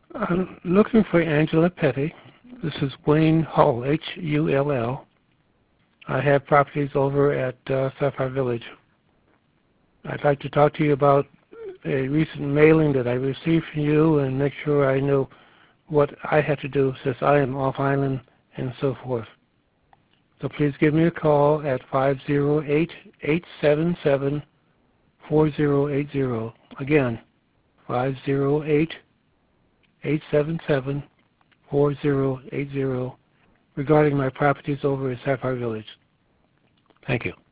I'm looking for Angela Petty. This is Wayne Hull, H-U-L-L. I have properties over at Sapphire Village. I'd like to talk to you about a recent mailing that I received from you and make sure I know what I have to do since I am off island and so forth. So please give me a call at 508-877-4080. Again, 508-877-4080 regarding my properties over at Sapphire Village. Thank you.